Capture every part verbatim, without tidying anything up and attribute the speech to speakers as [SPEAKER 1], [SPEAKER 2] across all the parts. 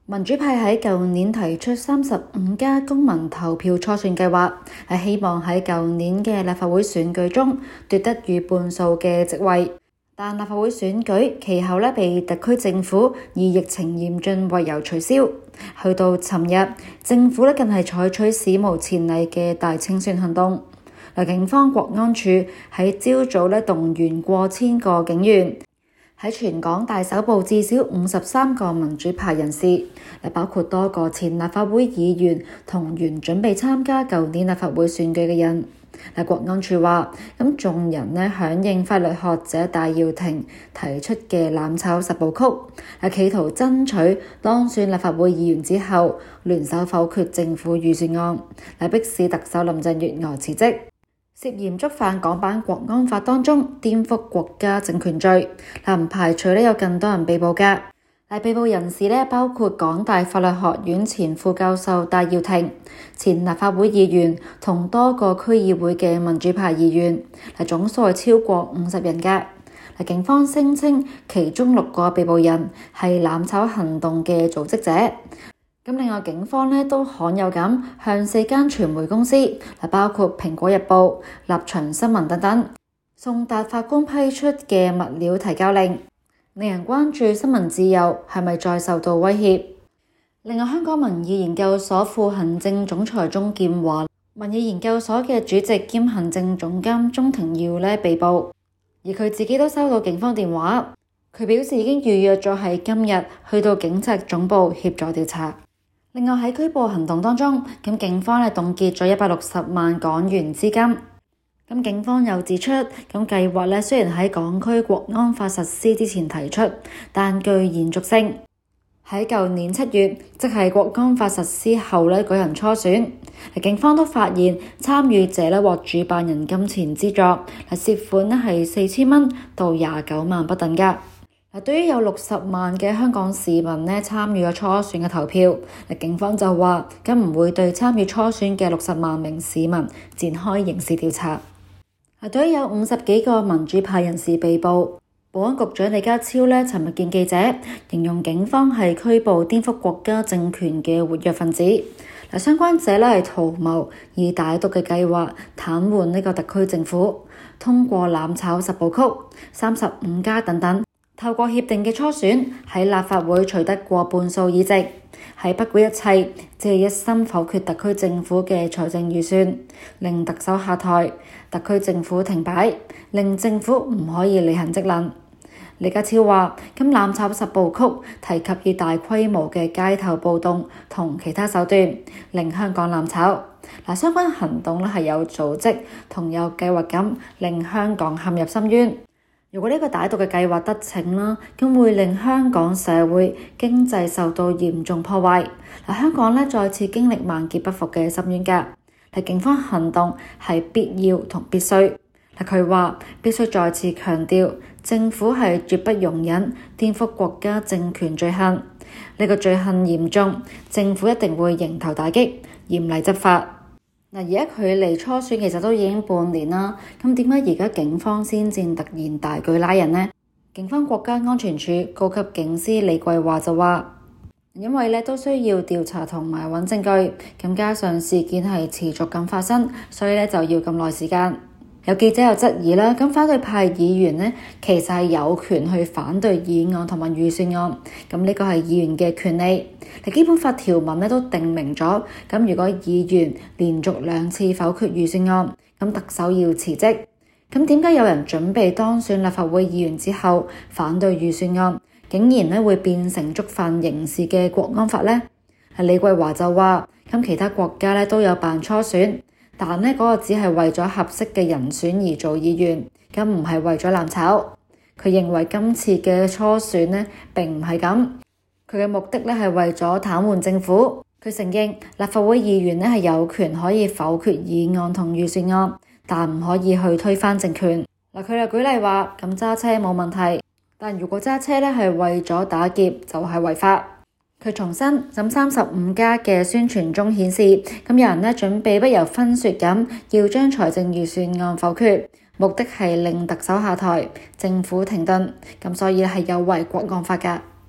[SPEAKER 1] 民主派喺舊年提出三十五家公民投票初選計劃，係希望喺舊年嘅立法會選舉中奪得逾半數嘅席位。但立法會選舉其後咧被特區政府以疫情嚴峻為由取消。去到尋日，政府咧更係採取史無前例嘅大清算行動。嗱，警方國安處喺朝早咧動員過千個警員，喺全港大搜捕至少五十三個民主派人士，包括多個前立法會議員同原準備參加舊年立法會選舉嘅人。嗱，國安處話，咁眾人咧響應法律學者戴耀廷提出嘅攬炒十部曲，係企圖爭取當選立法會議員之後，聯手否決政府預算案，嚟迫使特首林鄭月娥辭職。涉嫌觸犯港版國安法當中顛覆國家政權罪，唔排除咧有更多人被捕㗎。嗱，被捕人士咧包括港大法律學院前副教授戴耀廷、前立法會議員同多個區議會嘅民主派議員，嗱，總數係超過五十人㗎。嗱，警方聲稱其中六個被捕人係攬炒行動嘅組織者。咁另外警方咧都罕有咁向四間傳媒公司，嗱，包括蘋果日報、立場新聞等等，送達法官批出嘅物料提交令，令人關注新聞自由係咪再受到威脅。另外，香港民意研究所副行政總裁鍾劍華、民意研究所嘅主席兼行政總監鍾庭耀咧被捕，而佢自己都收到警方電話，佢表示已經預約咗喺今日去到警察總部協助調查。另外喺拘捕行動當中，咁警方係凍結咗一百六十萬港元資金。咁警方又指出，咁計劃咧雖然喺港區國安法實施之前提出，但具延續性。喺舊年七月，即係國安法實施後咧舉行初選，警方都發現參與者咧獲主辦人金錢資助，係涉款咧係四千蚊到廿九萬不等㗎。嗱，對於有六十萬嘅香港市民咧參與咗初選嘅投票，警方就話咁唔會對參與初選嘅六十萬名市民展開刑事調查。對於有五十幾個民主派人士被捕，保安局長李家超咧尋日見記者，形容警方係拘捕顛覆國家政權嘅活躍分子。嗱，相關者咧係圖謀以歹毒嘅計劃癱瘓呢個特區政府，通過攬炒十部曲、三十五家等等。透過協定嘅初選喺立法會取得過半數議席，喺不顧一切，只係一心否決特區政府嘅財政預算，令特首下台，特區政府停擺，令政府唔可以履行職能。李家超話：咁攬炒十部曲提及以大規模嘅街頭暴動同其他手段，令香港攬炒。嗱，相關行動咧係有組織同有計劃咁，令香港陷入深淵。如果呢個歹毒嘅計劃得逞啦，咁會令香港社會經濟受到嚴重破壞。嗱，香港咧再次經歷萬劫不復嘅深淵㗎。係警方行動係必要同必須。嗱，佢話必須再次強調，政府係絕不容忍顛覆國家政權罪行。呢、這個罪行嚴重，政府一定會迎頭打擊，嚴厲執法。嗱，而家距離初選其實都已經半年啦，咁點解而家警方先至突然大舉拉人呢？警方國家安全處高級警司李桂華就話，因為咧都需要調查同埋揾證據，咁加上事件係持續咁發生，所以咧就要咁耐時間。有記者又質疑啦，咁反對派議員呢，其實係有權去反對議案同埋預算案，咁呢個係議員嘅權利。基本法條文呢都定明咗，咁如果議員連續兩次否決預算案，咁特首要辭職。咁點解有人準備當選立法會議員之後反對預算案，竟然呢會變成觸犯刑事嘅國安法呢？李桂華就話，咁其他國家呢都有辦初選。但呢嗰個只係為咗合適嘅人選而做議員，咁唔係為咗攬炒。佢認為今次嘅初選呢並唔係咁，佢嘅目的呢係為咗癱瘓政府。佢承認立法會議員呢係有權可以否決議案同預算案，但唔可以去推翻政權。嗱，佢又舉例話，咁揸車冇問題，但如果揸車呢係為咗打劫就係違法。佢重申，咁三十五家嘅宣傳中顯示，咁有人呢準備不由分說咁要將財政預算案否決，目的係令特首下台，政府停頓，咁所以係有違國安法㗎。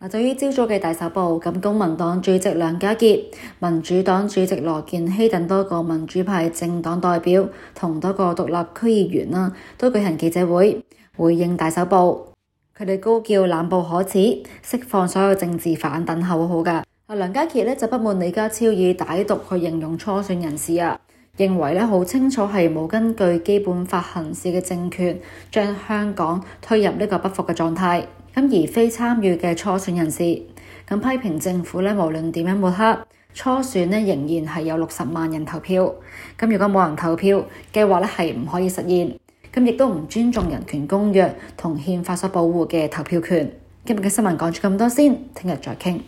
[SPEAKER 1] 至於朝早嘅大搜捕，咁公民黨主席梁家傑、民主黨主席羅健熙等多個民主派政黨代表同多個獨立區議員啦，都舉行記者會回應大搜捕。佢哋高叫濫捕可恥，釋放所有政治犯等口號㗎。梁家傑呢就不滿李家超以歹毒去形容初選人士啊，認為呢好清楚係冇根據基本法行事嘅政權，將香港推入呢個不服嘅狀態。咁而非參與嘅初選人士，咁批評政府咧，無論點樣抹黑，初選咧仍然係有六十萬人投票。咁如果冇人投票嘅話咧，係唔可以實現。咁亦都唔尊重人權公約同憲法所保護嘅投票權。今日嘅新聞講咗咁多先，聽日再傾。